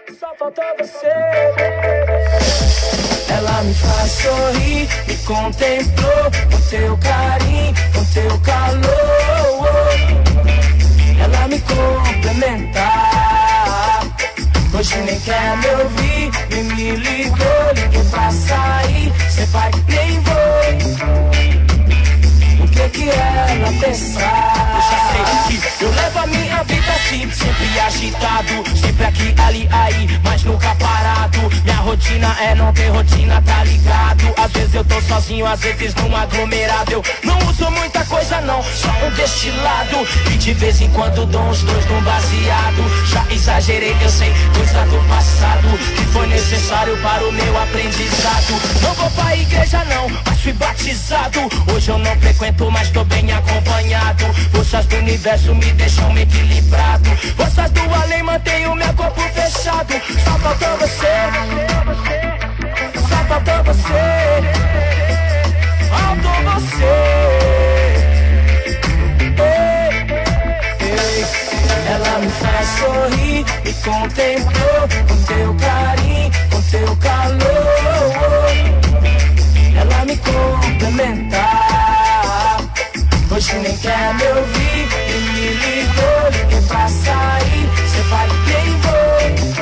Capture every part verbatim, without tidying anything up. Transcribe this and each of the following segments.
Só faltou você. Ela me faz sorrir, me contemplou com teu carinho, com teu calor. Ela me complementa, hoje nem quer me ouvir, nem me ligou, liguei pra sair, cê vai nem vou. O que que ela pensa? Eu já sei que eu levo a minha vida assim, sempre agitado, sempre aqui, ali, aí, mas nunca parado. Minha rotina é não ter rotina, tá ligado? Às vezes eu tô sozinho, às vezes num aglomerado. Eu não uso muita coisa não, só um destilado, e de vez em quando dou uns dois num baseado. Já exagerei, eu sei, coisa do passado, que foi necessário para o meu aprendizado. Não vou pra igreja não, mas fui batizado. Hoje eu não frequento, mas tô bem acompanhado. Forças do universo me deixam me equilibrado. Forças do além mantém o meu corpo fechado. Só faltou você, só faltou você, faltou você. Ei, ei. Ela me faz sorrir, me contemplou com teu carinho, com teu calor. Ela me complementa, hoje nem quer me ouvir, e me ligou, liguei pra sair, cê vai nem vou.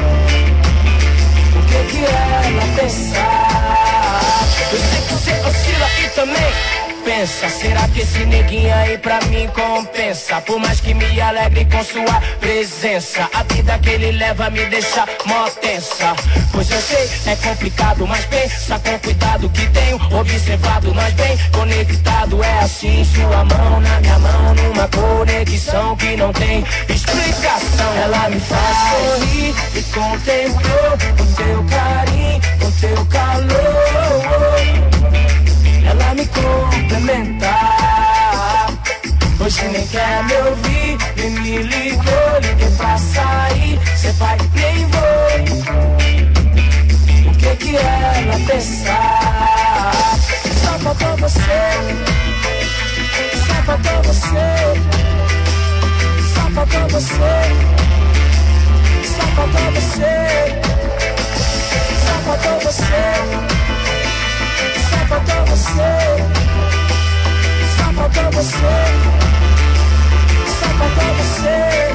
O que que ela pensa? Eu sei que cê oscila e também pensa, será que esse neguinho aí pra mim compensa? Por mais que me alegre com sua presença, a vida que ele leva me deixa mó tensa. Pois eu sei, é complicado, mas pensa com cuidado, que tenho observado nós bem conectado. É assim, sua mão na minha mão, numa conexão que não tem explicação. Ela me faz sorrir, me contemplou com teu carinho, com teu calor. Ela me complementa, hoje nem quer me ouvir, nem me ligou, liguei pra sair, cê vai nem vou. O que que ela pensa? Só faltou você, só faltou você, só faltou você, só faltou você, só faltou você. Só faltou você, só faltou você, só faltou você.